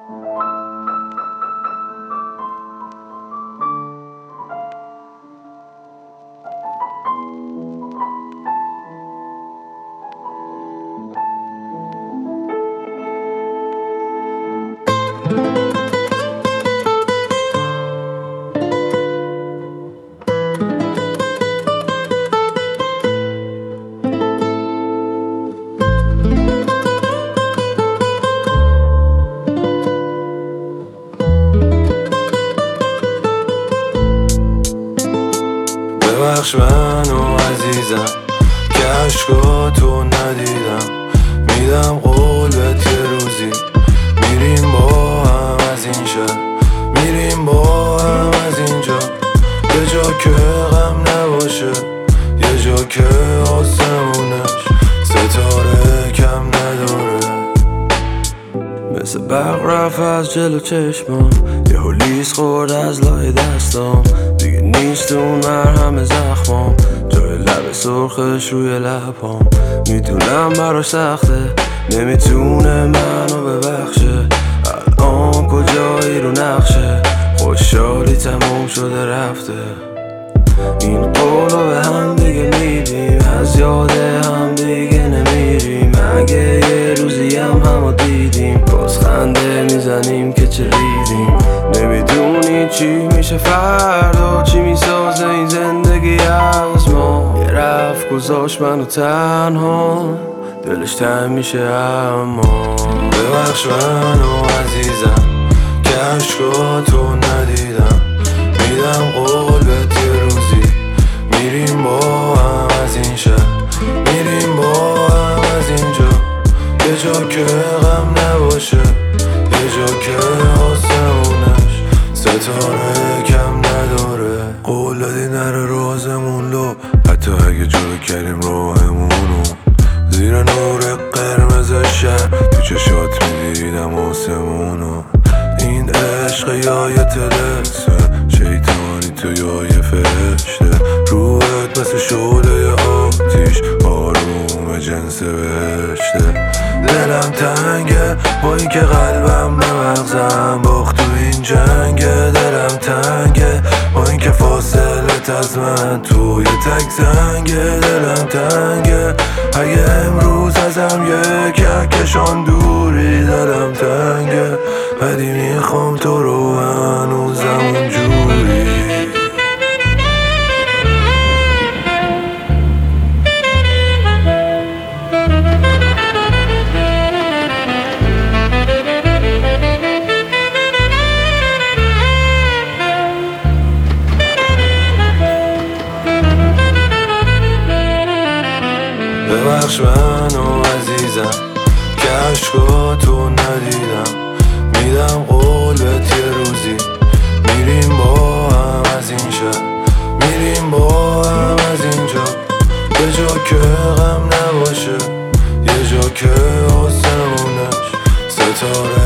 ببخش منو عزیزم که عشقاتو ندیدم، میدم قول بهت یه روزی میریم با هم از این شهر، میریم با هم از اینجا، یه جا که غم نباشه، یه جا که آسمونش ستاره کم نداره. مثل برق رفت از جلو چشمم، یه لیس خورد از لای دستام، دیگه نیست اون مرهم زخمام، جای لب سرخش روی لبام. میدونم براش سخته، نمیتونه منو ببخشه، الان کجایی رو نقشه، خوشحالی تموم شده رفته. این قولو به هم دیگه میدیم، از یاد هم دیگه نمیریم، اگه یه روزی همو دیدیم باز خنده میزنیم که چه ریدیم. نمیدونی چی میشه فردا، چی میسازه این زندگی از ما. یه رفت گذاشت منو تنها، دلش تنگ میشه اما. ببخش منو عزیزم که عشقاتو ندیدم، میدم قول بهت یه روزی میریم با هم از این شهر، میریم با هم از اینجا، یه جا که غم نباشه، یه جا که آسمونش ستاره کم نداره. قول دادی نره رازمون لو، حتی اگه جلو کردیم راهمونو، زیر نور قرمز شهر تو چشات میدیدم آسمونو. این عشق یا یه تلسه شیطانی تو یا یه فرشته، روحت مثل شعله آتیش آروم جنس بهشته. دلم تنگه با این که قلبم به مغزم باخت تو این جنگه، دلم تنگه با این که فاصلت از من تو یه تک زنگه، دلم تنگه اگه امروز ازم یه کهکشان دوری، دلم تنگه ولی میخوام تو رو هنوزم اونجوری. ببخش منو عزیزم که عشقاتو ندیدم، میدم قول بهت یه روزی میریم با هم از این شهر، میریم با هم از اینجا، یه جا که غم نباشه، یه جا که آسمونش ستاره